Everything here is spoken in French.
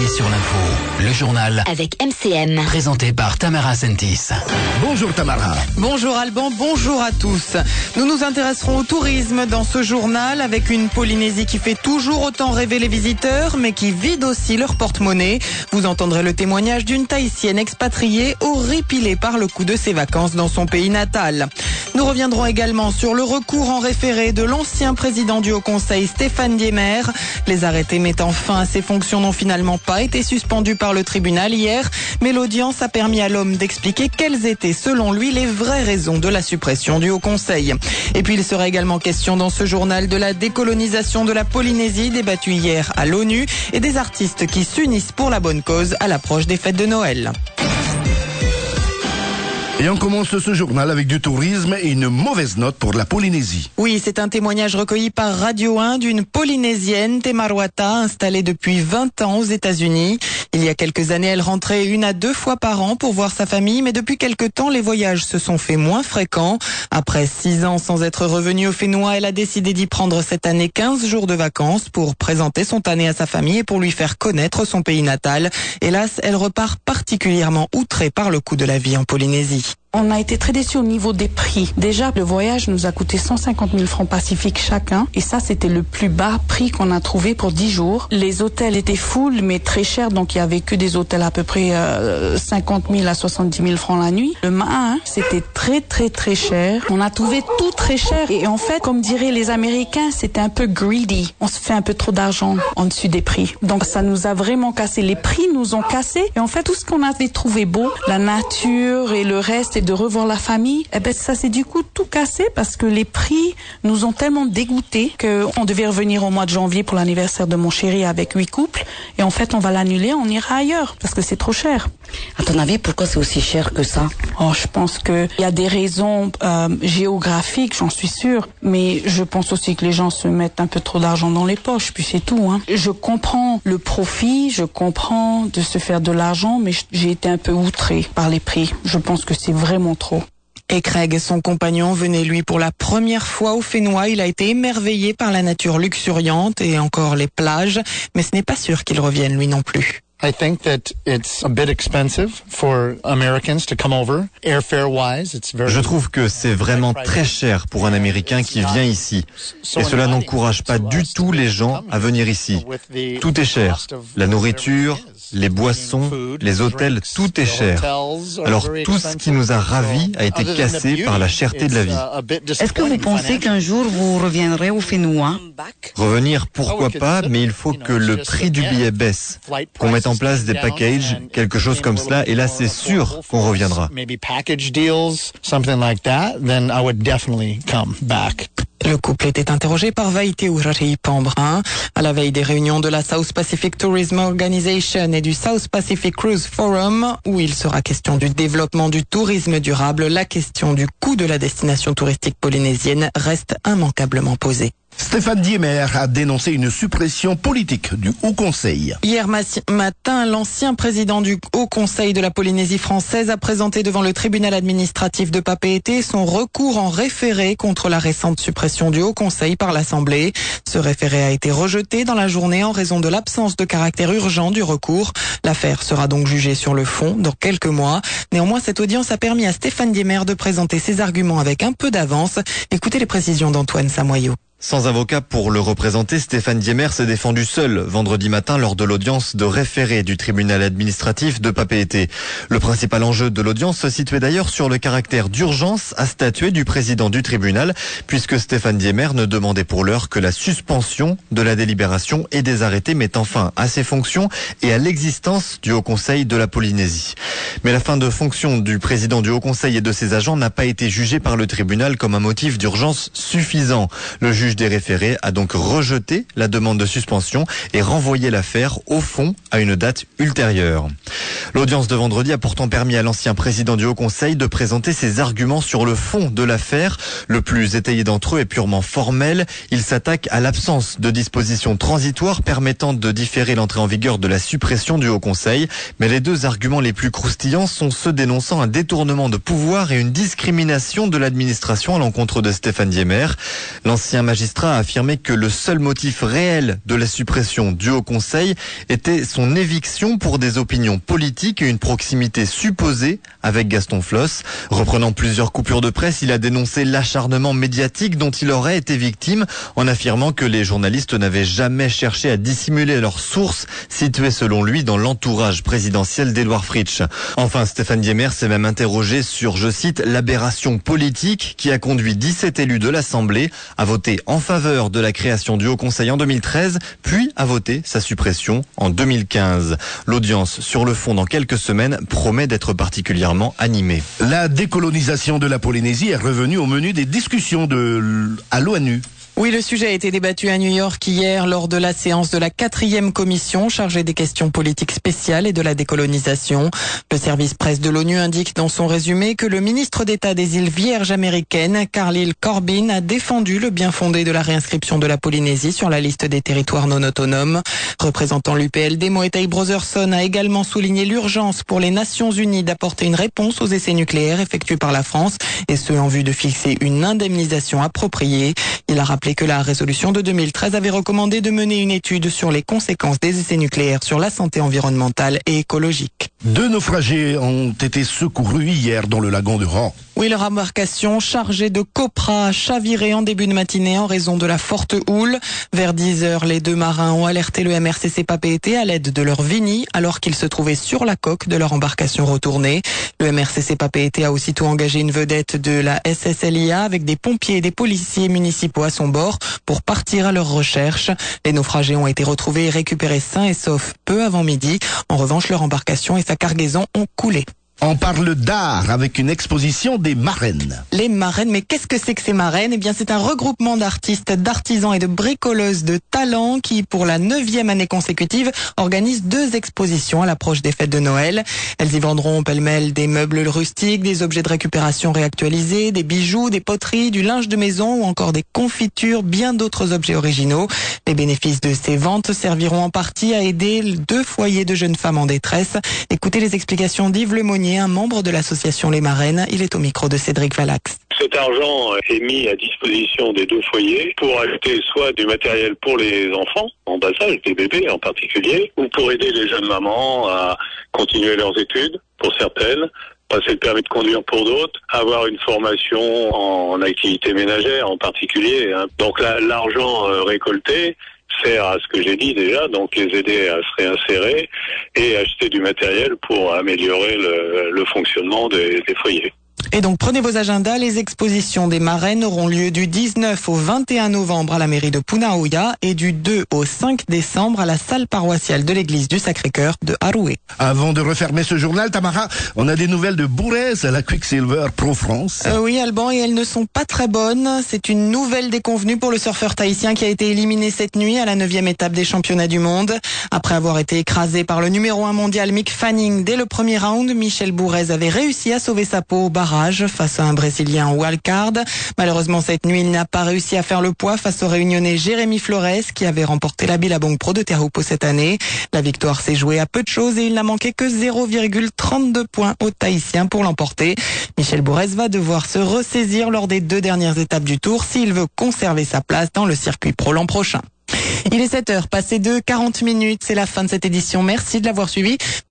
sur l'info, le journal avec MCM. Présenté par Tamara Sentis. Bonjour Tamara. Bonjour Alban, bonjour à tous. Nous nous intéresserons au tourisme dans ce journal avec une Polynésie qui fait toujours autant rêver les visiteurs mais qui vide aussi leur porte-monnaie. Vous entendrez le témoignage d'une Tahitienne expatriée horripilée par le coût de ses vacances dans son pays natal. Nous reviendrons également sur le recours en référé de l'ancien président du Haut Conseil Stéphane Diemer. Les arrêtés mettant fin à ses fonctions n'ont finalement pas été suspendus par le tribunal hier, mais l'audience a permis à l'homme d'expliquer quelles étaient selon lui les vraies raisons de la suppression du Haut Conseil. Et puis il sera également question dans ce journal de la décolonisation de la Polynésie débattue hier à l'ONU et des artistes qui s'unissent pour la bonne cause à l'approche des fêtes de Noël. Et on commence ce journal avec du tourisme et une mauvaise note pour la Polynésie. Oui, c'est un témoignage recueilli par Radio 1 d'une Polynésienne, Temarwata, installée depuis 20 ans aux États-Unis. Il y a quelques années, elle rentrait 1 à 2 fois par an pour voir sa famille, mais depuis quelques temps, les voyages se sont fait moins fréquents. Après 6 ans sans être revenue au Fénois, elle a décidé d'y prendre cette année 15 jours de vacances pour présenter son année à sa famille et pour lui faire connaître son pays natal. Hélas, elle repart particulièrement outrée par le coût de la vie en Polynésie. On a été très déçus au niveau des prix. Déjà, le voyage nous a coûté 150 000 francs pacifiques chacun. Et ça, c'était le plus bas prix qu'on a trouvé pour 10 jours. Les hôtels étaient full, mais très chers. Donc, il y avait que des hôtels à peu près 50 000 à 70 000 francs la nuit. Le main, c'était très, très, très cher. On a trouvé tout très cher. Et en fait, comme diraient les Américains, c'était un peu greedy. On se fait un peu trop d'argent en dessus des prix. Donc, ça nous a vraiment cassé. Les prix nous ont cassés. Et en fait, tout ce qu'on avait trouvé beau, la nature et le reste, et de revoir la famille, ça s'est du coup tout cassé parce que les prix nous ont tellement dégoûtés qu'on devait revenir au mois de janvier pour l'anniversaire de mon chéri avec 8 couples et en fait on va l'annuler, on ira ailleurs parce que c'est trop cher. À ton avis, pourquoi c'est aussi cher que ça? Je pense qu'il y a des raisons géographiques, j'en suis sûre, mais je pense aussi que les gens se mettent un peu trop d'argent dans les poches, puis c'est tout. Je comprends le profit, je comprends de se faire de l'argent, mais j'ai été un peu outrée par les prix. Je pense que c'est vraiment trop. Et Craig, son compagnon, venait lui pour la première fois au Fénois. Il a été émerveillé par la nature luxuriante et encore les plages, mais ce n'est pas sûr qu'il revienne lui non plus. I think that it's a bit expensive for Americans to come over. Airfare-wise, it's very. Je trouve que c'est vraiment très cher pour un Américain qui vient ici. Et cela n'encourage pas du tout les gens à venir ici. Tout est cher. La nourriture, les boissons, les hôtels, tout est cher. Alors tout ce qui nous a ravis a été cassé par la cherté de la vie. Est-ce que vous pensez qu'un jour vous reviendrez au Fénois? Revenir, pourquoi pas, mais il faut que le prix du billet baisse. Qu'on mette en place des packages, quelque chose comme cela, et là c'est sûr qu'on reviendra. Le couple était interrogé par Vaïté Ourari Pambrin à la veille des réunions de la South Pacific Tourism Organization et du South Pacific Cruise Forum où il sera question du développement du tourisme durable. La question du coût de la destination touristique polynésienne reste immanquablement posée. Stéphane Diemer a dénoncé une suppression politique du Haut Conseil. Hier matin, l'ancien président du Haut Conseil de la Polynésie française a présenté devant le tribunal administratif de Papeete son recours en référé contre la récente suppression du Haut Conseil par l'Assemblée. Ce référé a été rejeté dans la journée en raison de l'absence de caractère urgent du recours. L'affaire sera donc jugée sur le fond dans quelques mois. Néanmoins, cette audience a permis à Stéphane Diemer de présenter ses arguments avec un peu d'avance. Écoutez les précisions d'Antoine Samoyau. Sans avocat pour le représenter, Stéphane Diemer s'est défendu seul vendredi matin lors de l'audience de référé du tribunal administratif de Papeete. Le principal enjeu de l'audience se situait d'ailleurs sur le caractère d'urgence à statuer du président du tribunal, puisque Stéphane Diemer ne demandait pour l'heure que la suspension de la délibération et des arrêtés mettant fin à ses fonctions et à l'existence du Haut Conseil de la Polynésie. Mais la fin de fonction du président du Haut Conseil et de ses agents n'a pas été jugée par le tribunal comme un motif d'urgence suffisant. Le juge des référés a donc rejeté la demande de suspension et renvoyé l'affaire au fond à une date ultérieure. L'audience de vendredi a pourtant permis à l'ancien président du Haut Conseil de présenter ses arguments sur le fond de l'affaire. Le plus étayé d'entre eux est purement formel. Il s'attaque à l'absence de dispositions transitoires permettant de différer l'entrée en vigueur de la suppression du Haut Conseil. Mais les deux arguments les plus croustillants sont ceux dénonçant un détournement de pouvoir et une discrimination de l'administration à l'encontre de Stéphane Diemer. L'ancien magistrat magistrat a affirmé que le seul motif réel de la suppression du Haut Conseil était son éviction pour des opinions politiques et une proximité supposée avec Gaston Floss. Reprenant plusieurs coupures de presse, il a dénoncé l'acharnement médiatique dont il aurait été victime en affirmant que les journalistes n'avaient jamais cherché à dissimuler leurs sources situées selon lui dans l'entourage présidentiel d'Édouard Fritsch. Enfin, Stéphane Diemers s'est même interrogé sur, je cite, l'aberration politique qui a conduit 17 élus de l'Assemblée à voter en faveur de la création du Haut Conseil en 2013, puis à voter sa suppression en 2015. L'audience sur le fond dans quelques semaines promet d'être particulièrement animée. La décolonisation de la Polynésie est revenue au menu des discussions à l'ONU. Oui, le sujet a été débattu à New York hier lors de la séance de la 4e commission chargée des questions politiques spéciales et de la décolonisation. Le service presse de l'ONU indique dans son résumé que le ministre d'État des îles Vierges américaines, Khalil Corbyn, a défendu le bien fondé de la réinscription de la Polynésie sur la liste des territoires non autonomes. Représentant l'UPLD, Moetai Brotherson a également souligné l'urgence pour les Nations Unies d'apporter une réponse aux essais nucléaires effectués par la France, et ce en vue de fixer une indemnisation appropriée. Il a rappelé que la résolution de 2013 avait recommandé de mener une étude sur les conséquences des essais nucléaires sur la santé environnementale et écologique. 2 naufragés ont été secourus hier dans le lagon de Rang. Oui, leur embarcation chargée de copra a chaviré en début de matinée en raison de la forte houle. Vers 10 heures, les 2 marins ont alerté le MRCC Papeete à l'aide de leur Vini alors qu'ils se trouvaient sur la coque de leur embarcation retournée. Le MRCC Papeete a aussitôt engagé une vedette de la SSLIA avec des pompiers et des policiers municipaux à son bord pour partir à leur recherche. Les naufragés ont été retrouvés et récupérés sains et saufs peu avant midi. En revanche, leur embarcation et sa cargaison ont coulé. On parle d'art avec une exposition des marraines. Les marraines, mais qu'est-ce que c'est que ces marraines ? Eh bien, c'est un regroupement d'artistes, d'artisans et de bricoleuses de talent qui, pour la 9e année consécutive, organise 2 expositions à l'approche des fêtes de Noël. Elles y vendront pêle-mêle des meubles rustiques, des objets de récupération réactualisés, des bijoux, des poteries, du linge de maison ou encore des confitures, bien d'autres objets originaux. Les bénéfices de ces ventes serviront en partie à aider 2 foyers de jeunes femmes en détresse. Écoutez les explications d'Yves Lemonnier, un membre de l'association Les Marraines. Il est au micro de Cédric Valax. Cet argent est mis à disposition des 2 foyers pour acheter soit du matériel pour les enfants, en bas âge, des bébés en particulier, ou pour aider les jeunes mamans à continuer leurs études, pour certaines, passer le permis de conduire pour d'autres, avoir une formation en activité ménagère en particulier. Donc l'argent récolté sert à ce que j'ai dit déjà, donc les aider à se réinsérer et acheter du matériel pour améliorer le fonctionnement des foyers. Et donc prenez vos agendas, les expositions des marraines auront lieu du 19 au 21 novembre à la mairie de Punaouia et du 2 au 5 décembre à la salle paroissiale de l'église du Sacré-Cœur de Haroué. Avant de refermer ce journal, Tamara, on a des nouvelles de Bourrez à la Quicksilver Pro France. Oui, Alban, et elles ne sont pas très bonnes. C'est une nouvelle déconvenue pour le surfeur tahitien qui a été éliminé cette nuit à la 9e étape des championnats du monde. Après avoir été écrasé par le numéro 1 mondial Mick Fanning dès le premier round, Michel Bourrez avait réussi à sauver sa peau au barrage face à un Brésilien wildcard. Malheureusement, cette nuit, il n'a pas réussi à faire le poids face au Réunionnais Jérémy Flores qui avait remporté la Billabong Pro de Teahupo'o cette année. La victoire s'est jouée à peu de choses et il n'a manqué que 0,32 points aux Tahitiens pour l'emporter. Michel Bourrez va devoir se ressaisir lors des 2 dernières étapes du Tour s'il veut conserver sa place dans le circuit pro l'an prochain. Il est 7h, passé de 40 minutes. C'est la fin de cette édition. Merci de l'avoir suivi.